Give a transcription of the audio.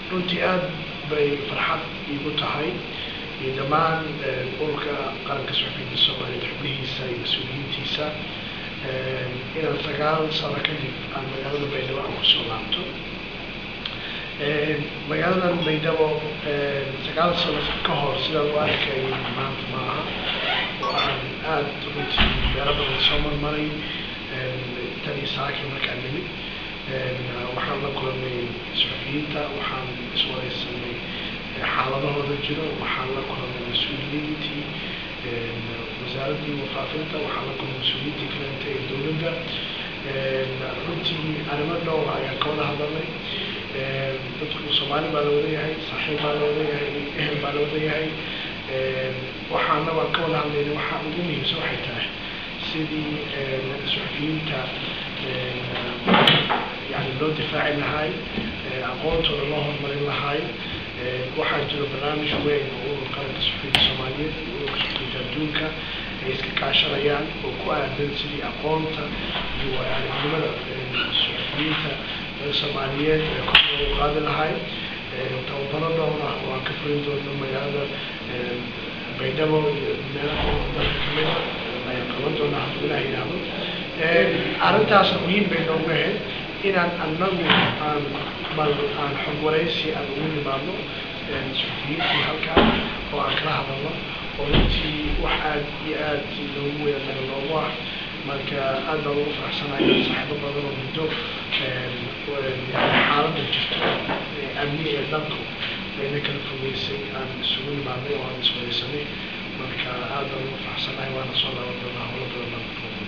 runtii aad bay farxad iigu tahay iyo dhammaan ururka qaranka suxufiyiinta Soomaaliyeed xubnihiisa iyo mas-uuliyiintiisa inaan 9 sano kadib aan magaalada Baydhabo aan kusoo laabto. magaaladan Baydhabo 9 sano ka hor sida loo arkay maanta maaha. waxaan aad runtii meelo badan soo marmaray tani saaki markaan nimid waxaan la kulmay suxufiyiinta, waxaan iswareysanay xaaladahooda jiro, waxaan la kulmay mas-uuliyiintii wasaaradii wafaafinta, waxaan la kulmay mas-uuliyiintii kalenta ee dowladda. runtii arrimo dhowr ayaan ka wada hadalnay. dadku Soomaali baa la wada yahay, saaxiib baa la wada yahay, ehel baa la wada yahay. waxaana waan ka wada hadlaynay waxa ugu muhiimsan waxay tahay sidii suxufiyiinta يعني loo difaaci lahay, aqoontooda loo horumarin lahay. waxaa jiro barnaamij weyn oo ururka qaranka suxufiyiinta Soomaaliyeed iyo ururka suxufiyiinta adduunka ay iska kaashanayaan oo ku aadan sidii aqoonta iyo aragnimada suxufiyiinta Soomaaliyeed ee kor loogu qaadi lahay. tababaro dhowr ah oo aan ka furin doono magaalada Baydhabo iyo meelaha dalka kamid ah ayaan qaban doonaa hadduu Ilaah yidhaahdo. arrintaas muhiim bay noogu ahayd inaan annagu aan xog waraysi aan ugu nimaadno suxufiyiintii halkaa oo aan kala hadalno oo runtii wax aad iyo aad loogu weeraro loogu ah. marka aad baan ugu faraxsanahay saaxiibo badan oo muddo xaaladda jirto amni ee dalku ayna kala fogeysay aan isugu nimaadnay oo aan iswareysanay. marka aad baan ugu faraxsanahay waana soo laaban doonaa howlo badan.